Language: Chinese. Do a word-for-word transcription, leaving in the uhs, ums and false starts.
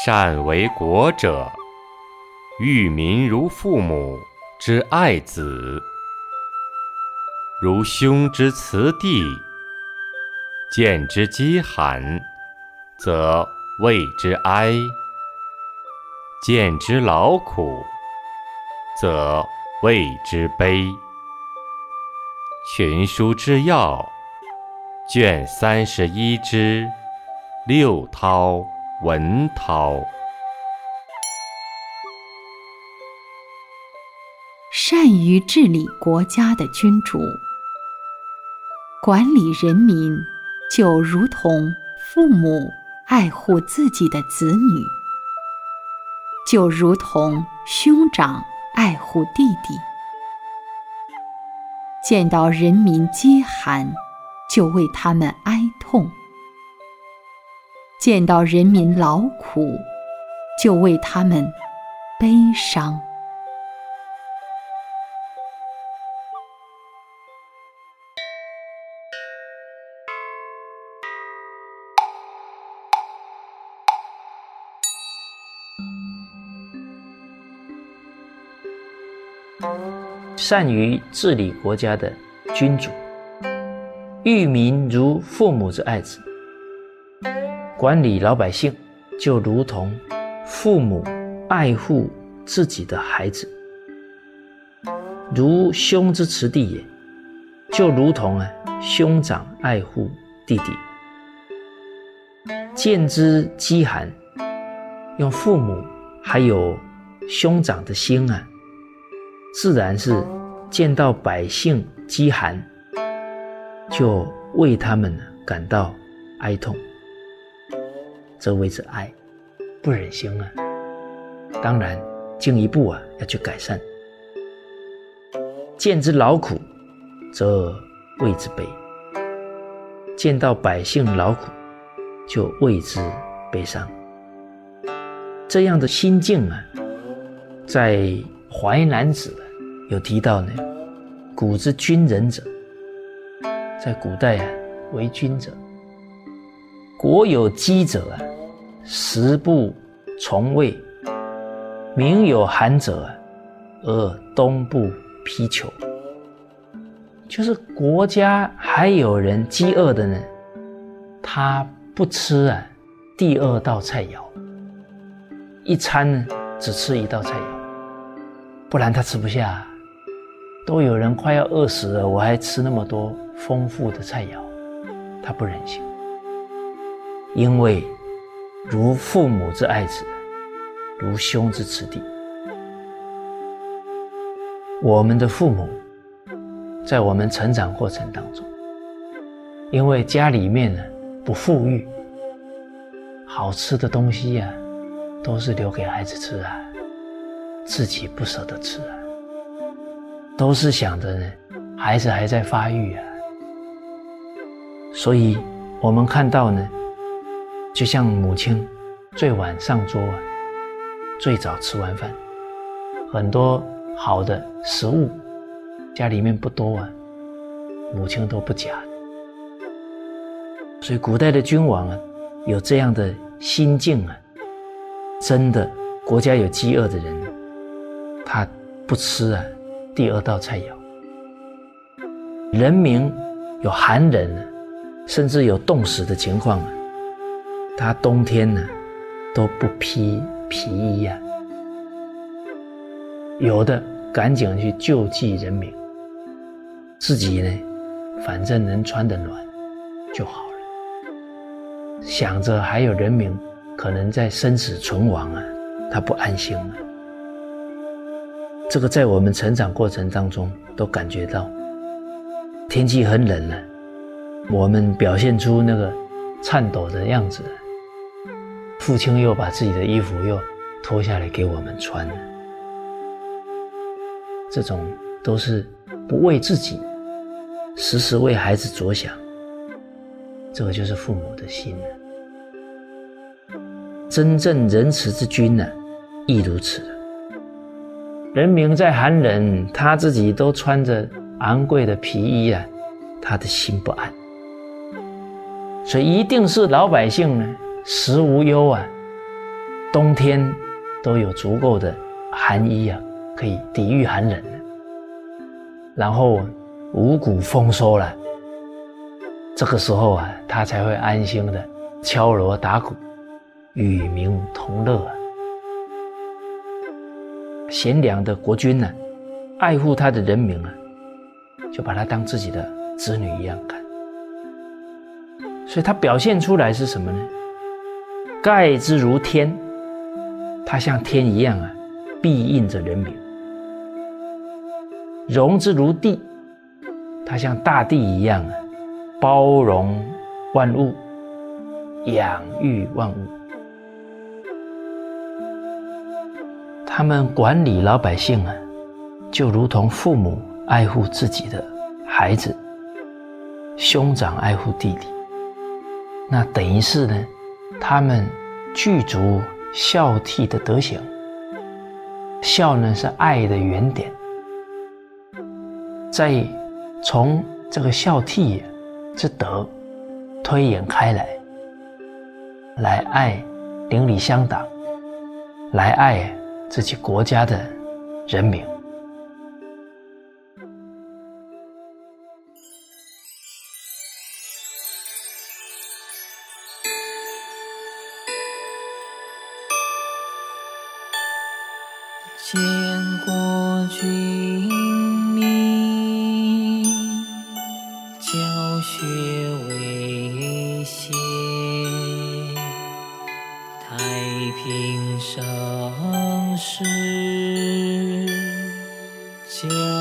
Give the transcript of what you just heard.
善为国者，育民如父母之爱子，如兄之慈弟。见之饥寒，则谓之哀；见之劳苦，则谓之悲。群书之要，卷三十一之六韬文韬。 善于治理国家的君主，管理人民就如同父母爱护自己的子女，就如同兄长爱护弟弟。见到人民饥寒，就为他们哀痛；见到人民劳苦，就为他们悲伤。 善于治理国家的君主，育民如父母之爱子，管理老百姓就如同父母爱护自己的孩子，如兄之慈弟也，就如同啊兄长爱护弟弟。见之饥寒，用父母还有兄长的心啊，自然是见到百姓饥寒，就为他们感到哀痛，则谓之哀，不忍心啊。当然进一步啊要去改善。见之劳苦，则谓之悲，见到百姓劳苦，就谓之悲伤。这样的心境啊，在《淮南子》有提到呢，古之君人者，在古代啊，为君者，国有饥者啊，食不从味；民有寒者啊，而冬不披裘。就是国家还有人饥饿的呢，他不吃啊第二道菜肴，一餐呢只吃一道菜肴，不然他吃不下。都有人快要饿死了，我还吃那么多丰富的菜肴，他不忍心。因为如父母之爱子，如兄之慈弟。我们的父母在我们成长过程当中，因为家里面呢不富裕，好吃的东西啊都是留给孩子吃啊，自己不舍得吃啊，都是想着呢孩子还在发育啊。所以我们看到呢，就像母亲最晚上桌啊，最早吃完饭，很多好的食物家里面不多啊，母亲都不夹。所以古代的君王啊有这样的心境啊，真的国家有饥饿的人，他不吃啊第二道菜肴。人民有寒冷啊，甚至有冻死的情况啊，他冬天呢都不披皮衣啊，有的赶紧去救济人民，自己呢反正能穿得暖就好了，想着还有人民可能在生死存亡啊，他不安心啊。这个在我们成长过程当中都感觉到，天气很冷了，我们表现出那个颤抖的样子，父亲又把自己的衣服又脱下来给我们穿，这种都是不为自己，时时为孩子着想，这个就是父母的心。真正仁慈之君呢，亦如此。人民在寒冷，他自己都穿着昂贵的皮衣啊，他的心不安。所以一定是老百姓呢食无忧啊， 冬天都有足够的寒衣啊，可以抵御寒冷。然后五谷丰收了，这个时候啊，他才会安心的敲锣打鼓，与民同乐啊。贤良的国君呢、啊，爱护他的人民啊，就把他当自己的子女一样看。所以他表现出来是什么呢？盖之如天，他像天一样啊，庇荫着人民；容之如地，他像大地一样啊，包容万物，养育万物。他们管理老百姓啊，就如同父母爱护自己的孩子，兄长爱护弟弟。那等于是呢，他们具足孝悌的德行。孝呢是爱的原点，再从这个孝悌之德推演开来，来爱邻里乡党，来爱自己国家的人民。 见过君命，教学为先，太平盛世，教